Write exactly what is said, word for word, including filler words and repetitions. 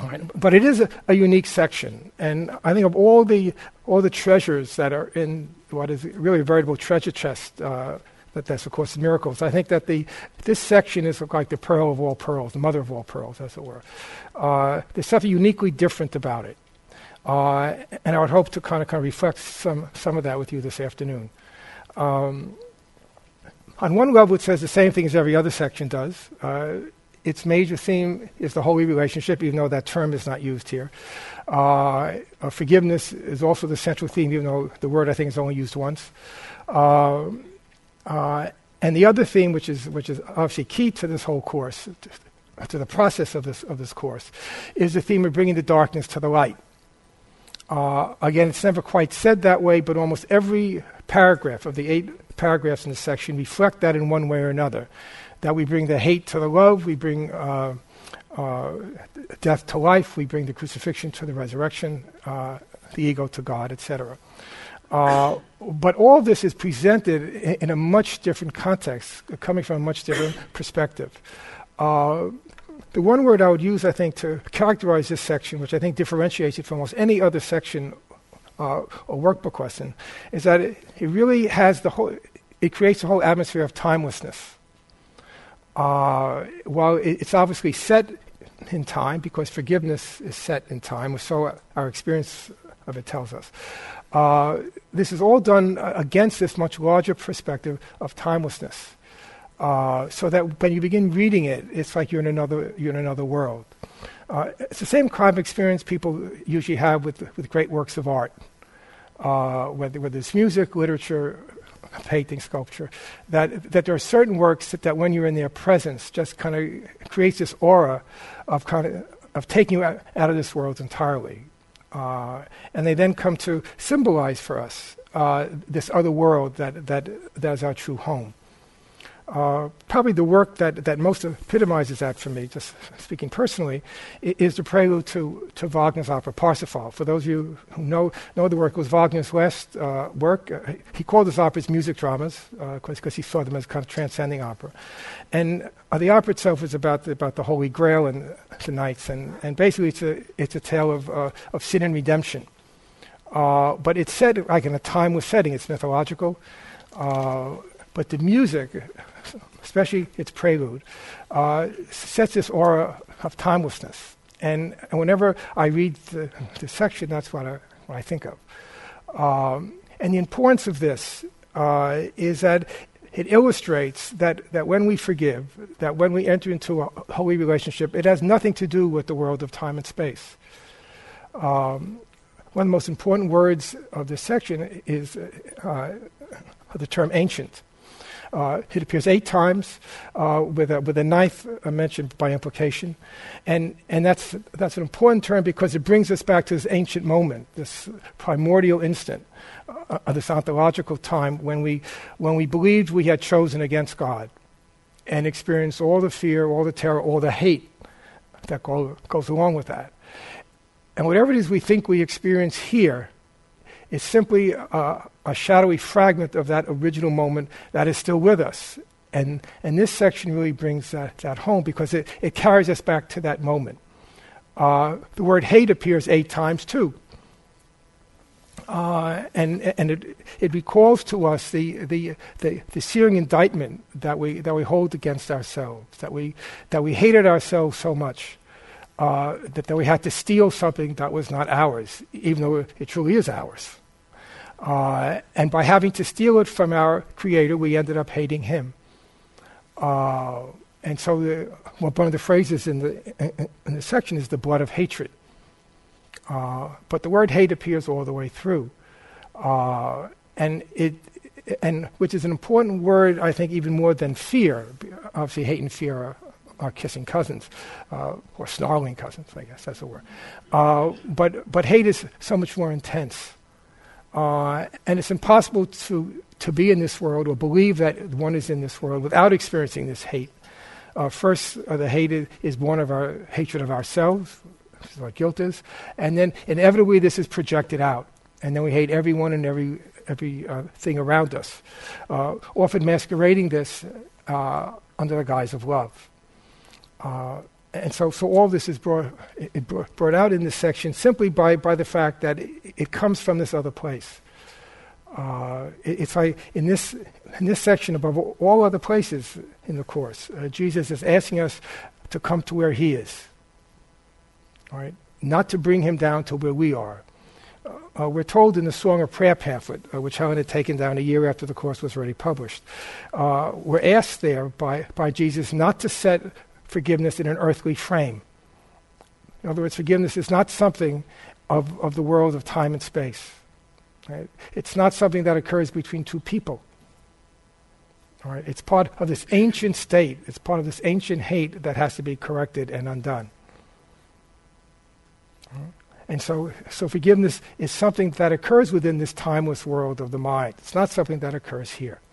Fine. But it is a, a unique section, and I think of all the all the treasures that are in what is really a veritable treasure chest, uh, that that's of course miracles. I think that the this section is like the pearl of all pearls, the mother of all pearls, as it were. Uh, there's something uniquely different about it, uh, and I would hope to kind of kind of reflect some some of that with you this afternoon. Um, on one level, it says the same thing as every other section does. Uh, Its major theme is the holy relationship, even though that term is not used here. Uh, uh, forgiveness is also the central theme, even though the word, I think, is only used once. Uh, uh, and the other theme, which is which is obviously key to this whole course, to, to the process of this of this course, is the theme of bringing the darkness to the light. Uh, again, it's never quite said that way, but almost every paragraph of the eight paragraphs in this section reflect that in one way or another. That we bring the hate to the love, we bring uh, uh, death to life, we bring the crucifixion to the resurrection, uh, the ego to God, et cetera. Uh, but all this is presented in, in a much different context, coming from a much different perspective. Uh, the one word I would use, I think, to characterize this section, which I think differentiates it from almost any other section uh, or workbook lesson, is that it, it really has the whole, it creates a whole atmosphere of timelessness. Uh, while it, it's obviously set in time, because forgiveness is set in time, so our experience of it tells us. Uh, this is all done uh, against this much larger perspective of timelessness. Uh, so that when you begin reading it, it's like you're in another you're in another world. Uh, it's the same kind of experience people usually have with with great works of art, uh, whether whether it's music, literature, painting, sculpture, that that there are certain works that, that when you're in their presence just kind of creates this aura of kind of of taking you out, out of this world entirely. Uh, and they then come to symbolize for us uh, this other world that that that is our true home. Uh, probably the work that, that most epitomizes that for me, just speaking personally, i- is the prelude to, to Wagner's opera Parsifal. For those of you who know know the work, it was Wagner's last uh, work. Uh, he called his operas music dramas because uh, he saw them as kind of transcending opera. And uh, the opera itself is about the, about the Holy Grail and the knights, and, and basically it's a it's a tale of uh, of sin and redemption. Uh, but it's set like in a timeless setting. It's mythological, uh, but the music, especially its prelude, uh, sets this aura of timelessness. And, and whenever I read the, the section, that's what I, what I think of. Um, and the importance of this uh, is that it illustrates that, that when we forgive, that when we enter into a holy relationship, it has nothing to do with the world of time and space. Um, one of the most important words of this section is uh, the term ancient. Uh, it appears eight times, uh, with a with a ninth uh, mentioned by implication, and and that's that's an important term because it brings us back to this ancient moment, this primordial instant, uh, of this ontological time when we when we believed we had chosen against God, and experienced all the fear, all the terror, all the hate that go, goes along with that, and whatever it is we think we experience here, is simply uh, a shadowy fragment of that original moment that is still with us. And and this section really brings that, that home because it, it carries us back to that moment. Uh, the word hate appears eight times too. Uh, and and it, it recalls to us the, the the the searing indictment that we that we hold against ourselves, that we that we hated ourselves so much, uh, that, that we had to steal something that was not ours, even though it truly is ours. Uh, and by having to steal it from our Creator, we ended up hating Him. Uh, and so the, well, one of the phrases in the in, in the section is the blood of hatred. Uh, but the word hate appears all the way through, uh, and it and which is an important word, I think, even more than fear. Obviously, hate and fear are, are kissing cousins, uh, or snarling cousins, I guess that's the word. Uh, but but hate is so much more intense. Uh, and it's impossible to, to be in this world or believe that one is in this world without experiencing this hate. Uh, first, uh, the hate is, is born of our hatred of ourselves, which is what guilt is, and then inevitably this is projected out, and then we hate everyone and every every uh, thing around us, uh, often masquerading this uh, under the guise of love. Uh, and so, so all this is brought, it brought, brought out in this section simply by, by the fact that it, it comes from this other place. Uh, it, it's like in this in this section, above all other places in the course, uh, Jesus is asking us to come to where he is. All right, not to bring him down to where we are. Uh, uh, we're told in the Song of Prayer pamphlet, uh, which Helen had taken down a year after the course was already published, uh, we're asked there by by Jesus not to set forgiveness in an earthly frame. In other words, forgiveness is not something of, of the world of time and space. Right? It's not something that occurs between two people. All right? It's part of this ancient state. It's part of this ancient hate that has to be corrected and undone. All right? And so, so forgiveness is something that occurs within this timeless world of the mind. It's not something that occurs here.